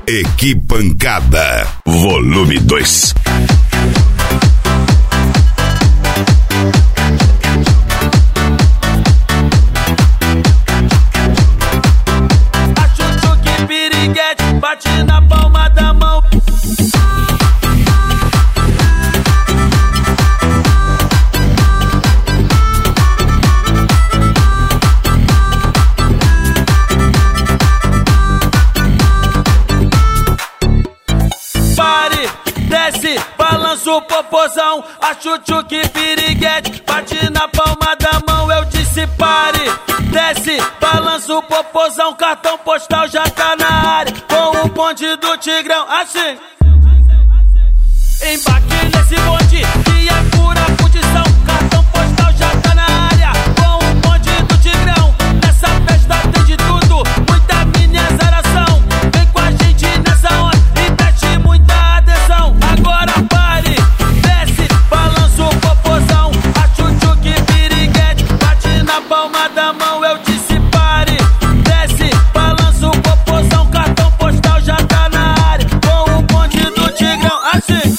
Equipancada, volume 2. Acho que piriguete bate na palma da mão. Desce, balança o popozão. Acho que piriguete bate na palma da mão. Eu disse pare. Desce, balança o popozão. Cartão postal já tá na área com o bonde do Tigrão. Assim, embarque nesse bonde que é pura fundição. Cartão postal já tá na área com o bonde do Tigrão. Nessa festa tem de tudo, muita mineração. Vem com a gente nessa onda e preste muita atenção. Agora pare, desce, balança o popozão. Acho que piriguete bate na palma da mão. Eu disse pare, desce, balança o popozão. Cartão postal já tá na área com o bonde do Tigrão. Assim,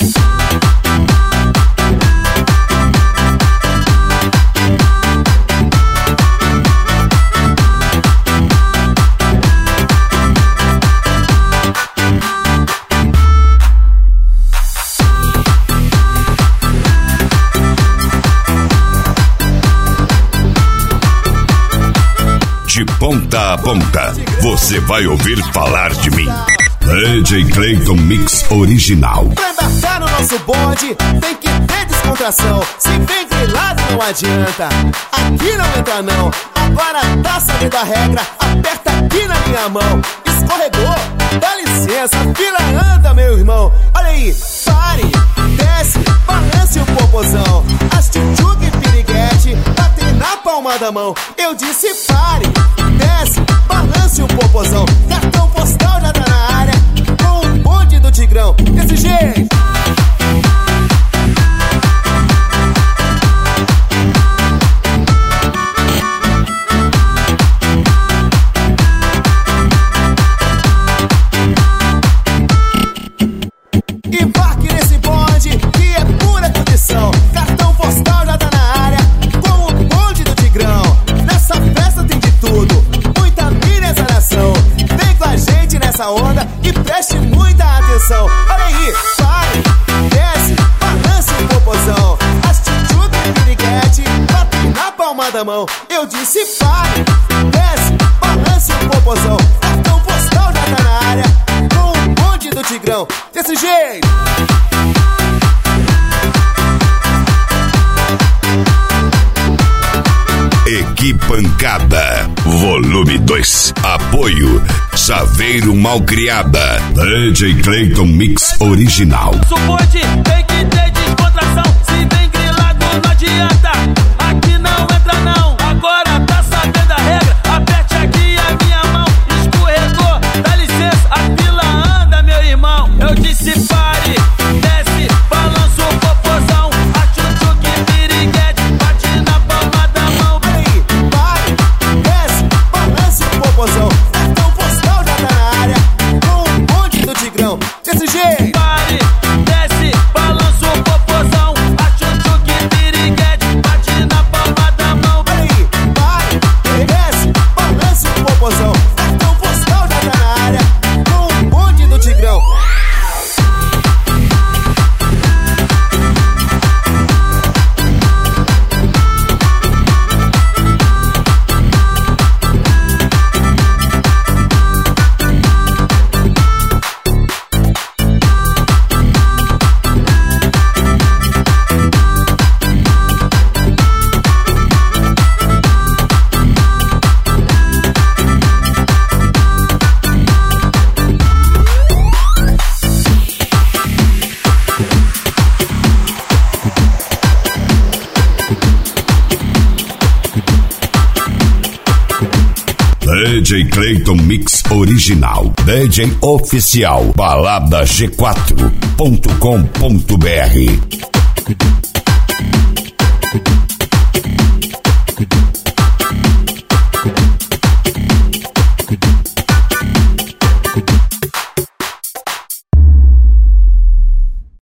de ponta a ponta, você vai ouvir falar de mim. DJ Clayton Mix Original. Pra embarcar no nosso bonde, tem que ter descontração. Se vem grilado não adianta, aqui não entra não. Agora tá sabendo a regra, aperta aqui na minha mão. Escorregou, dá licença, a fila anda, meu irmão. Olha aí, pare, desce, balance o popozão. As tchutchuca e piriguete batem na palma da mão. Eu disse pare, desce, balance o popozão. Cartão postal já tá na área com o bonde do Tigrão. Desse jeito. Embarque nesse bonde que é pura condição. Cartão postal já tá na área com o bonde do Tigrão. Nessa festa tem de tudo, muita mineração. Vem com a gente nessa onda e preste muita atenção. Olha aí, pare, desce, balance o popozão. As tchutchuca e piriguete batem na palma da mão. Eu disse pare, desce, balance o popozão. Cartão postal já tá na área com o bonde do Tigrão. Desse jeito. Equipancada, volume 2. Apoio Chaveiro Malcriada. DJ Clayton Mix Original. Suporte tem que ter descontração. Se vem grilado não adianta, aqui não entra não. Agora tá sabendo a regra, aperte aqui a minha mão. Escorregou, dá licença, a fila anda, meu irmão. Eu disse pare, desce, balança o popozão. Acho que piriguete bate na palma da mão. Aí, pare, desce, balance o popozão. Cartão postal já tá na área com o bonde do Tigrão. Desse jeito. Pare, desce, balança o popozão. Acho que piriguete bate na palma da mão. Aí, pare, desce, balance o popozão. Cartão postal já tá na área com o bonde do Tigrão. DJ Clayton Mix Original. DJ Oficial. Balada G4.com.br.